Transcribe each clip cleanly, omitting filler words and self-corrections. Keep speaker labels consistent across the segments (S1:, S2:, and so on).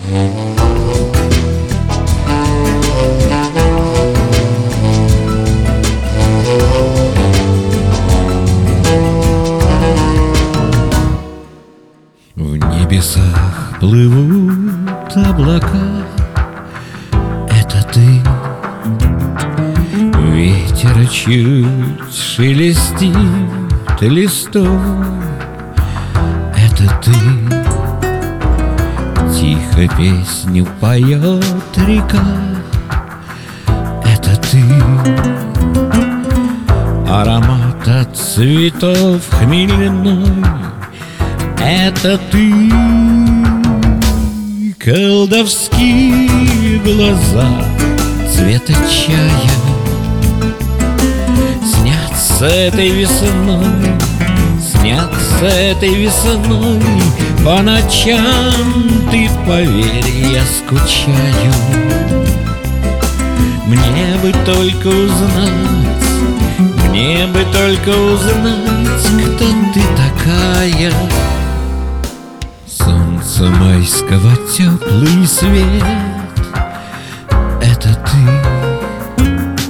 S1: В небесах плывут облака, это ты. Ветер чуть шелестит листом, это ты. Тихо песню поет река, это ты. Аромат от цветов хмельной, это ты. Колдовские глаза цвета чая снятся этой весной, снятся этой весной. По ночам, ты поверь, я скучаю. Мне бы только узнать, мне бы только узнать, кто ты такая. Солнца майского теплый свет, это ты.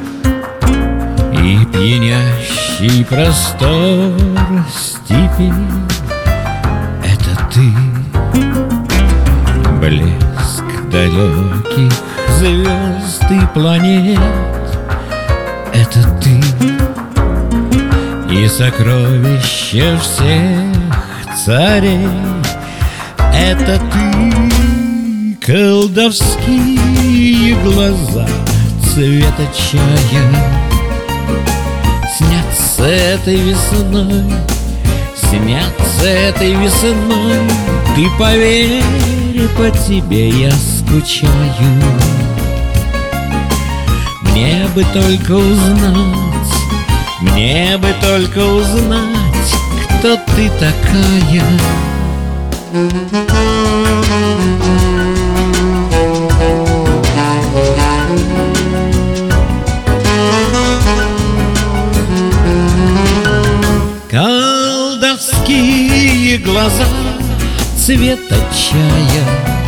S1: И пьянящий простор степи, это ты. Блеск далеких звезд и планет, это ты. И сокровища всех царей, это ты. Колдовские глаза цвета чая снятся этой весной, снятся этой весной. Ты поверь, по тебе я скучаю. Мне бы только узнать, мне бы только узнать, кто ты такая. Колдовские глаза цвета чая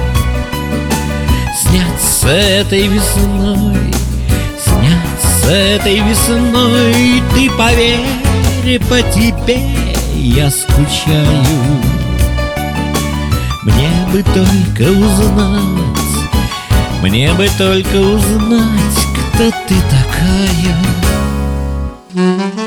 S1: снятся этой весной, снятся этой весной. Ты поверь, по тебе я скучаю. Мне бы только узнать, мне бы только узнать, кто ты такая.